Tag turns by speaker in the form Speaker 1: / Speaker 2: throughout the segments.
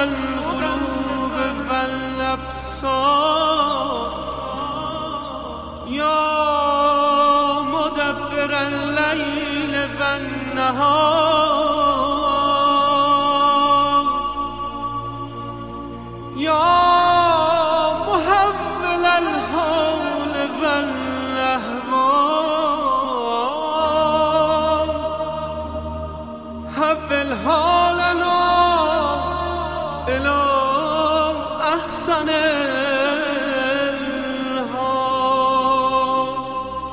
Speaker 1: القلوب والأبصار يا مدبر الليل والنهار يا محول الحول والأهوال حول حالنا إلى أحسن الحال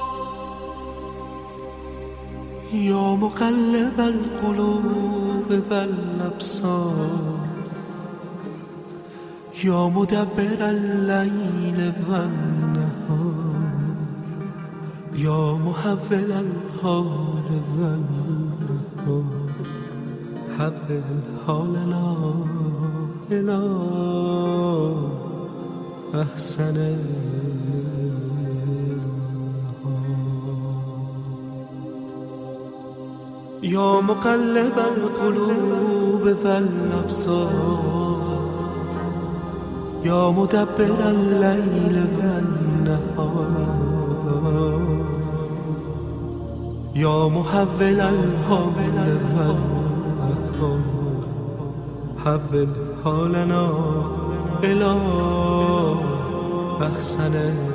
Speaker 1: يا مقلب القلوب والأبصار يا مدبر الليل والنهار يا محول الحال والأهوال حول حالنا إلى أحسن الحال يا مقلب القلوب والأبصار يا مدبر الليل والنهار يا محول الحال والأهوال حول حالنا إلى أحسن